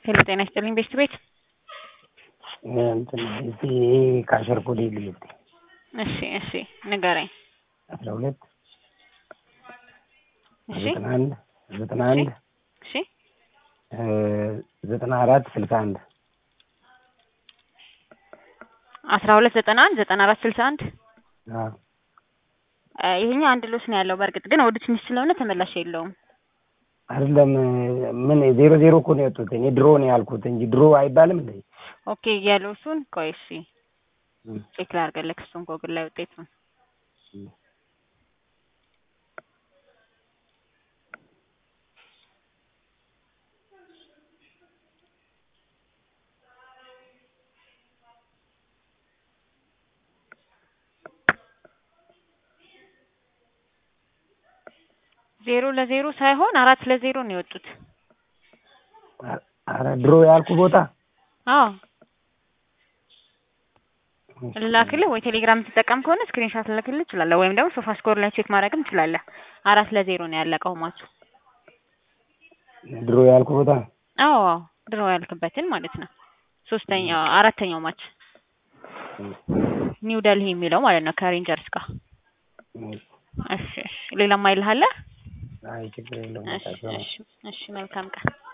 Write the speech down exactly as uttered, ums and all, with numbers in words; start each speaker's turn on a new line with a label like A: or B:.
A: ሄሎ ጤና ይስጥልኝ ቤስት ቤት
B: እንትን እዚህ ካሸር ኮድ ይልኝ።
A: እሺ እሺ ንገረኝ።
B: አስራ ሁለት
A: እሺ
B: ዘጠና አንድ ዘጠና አንድ
A: እሺ
B: ዘጠና አራት ስልሳ አንድ
A: አስራ ሁለት ዘጠና አንድ ዘጠና አራት ስልሳ አንድ
B: አዎ
A: ይሄኛው አንድ ሎስ ነው ያለው። በርግጥ ግን ወደ ትንሽ ስለሆነ ተመላሽ የለውም።
B: አይደለም ምን ዜሮ ዜሮ እኮ ነው ያጡት። እኔ ድሮ ነው ያልኩት እንጂ ድሮ አይባልም እንዴ?
A: ኦኬ ያለውሱን ቆይ እሺ ቼክ ላድርግልህ እሱን ጎግል ላይ ውጤቱን ዜሮ ለዜሮ ሳይሆን አራት ለዜሮ ነው የወጡት።
B: አረ ድሮ ያልኩ ቦታ
A: አዎ ላክልህ ወይ ቴሌግራም ተጠቀም ከሆነ ስክሪንሾት ልልክልህ እችላለሁ፣ ወይም ደግሞ ሶፋ ስኮር ላይ ቼክ ማድረግም ትችላለህ። አራት ለዜሮ ነው ያለቀው ማቹ።
B: ድሮ ያልኩ ቦታ
A: አዎ ድሮ ያልክበትን ማለት ነው። ሶስተኛው አራተኛው ማች ኒው ደልሂ የሚለው ማለት ነው ከሬንጀርስ ጋር። እሺ እሺ ሌላ ማይልህ አለ?
B: አይ ችግር የለውም።
A: እሺ እሺ መልካም ቀን።